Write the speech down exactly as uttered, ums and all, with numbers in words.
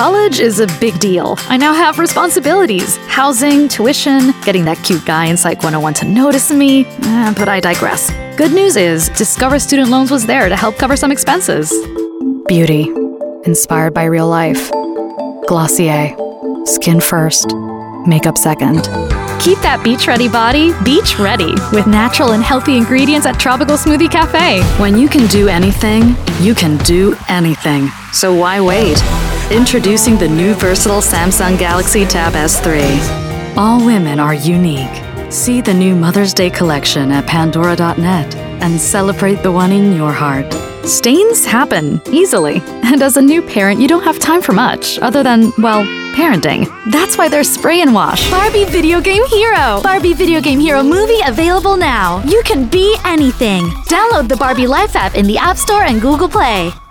College is a big deal. I now have responsibilities. Housing, tuition, getting that cute guy in Psych one oh one to notice me. Eh, but I digress. Good news is, Discover Student Loans was there to help cover some expenses. Beauty. Inspired by real life. Glossier. Skin first. Makeup second. Keep that beach-ready body beach-ready with natural and healthy ingredients at Tropical Smoothie Cafe. When you can do anything, you can do anything. So why wait? Introducing the new versatile Samsung Galaxy Tab S three. All women are unique. See the new Mother's Day collection at Pandora dot net and celebrate the one in your heart. Stains happen easily, and as a new parent, you don't have time for much other than, well, parenting. That's why there's Spray and Wash. Barbie Video Game Hero! Barbie Video Game Hero movie available now. You can be anything. Download the Barbie Life app in the App Store and Google Play.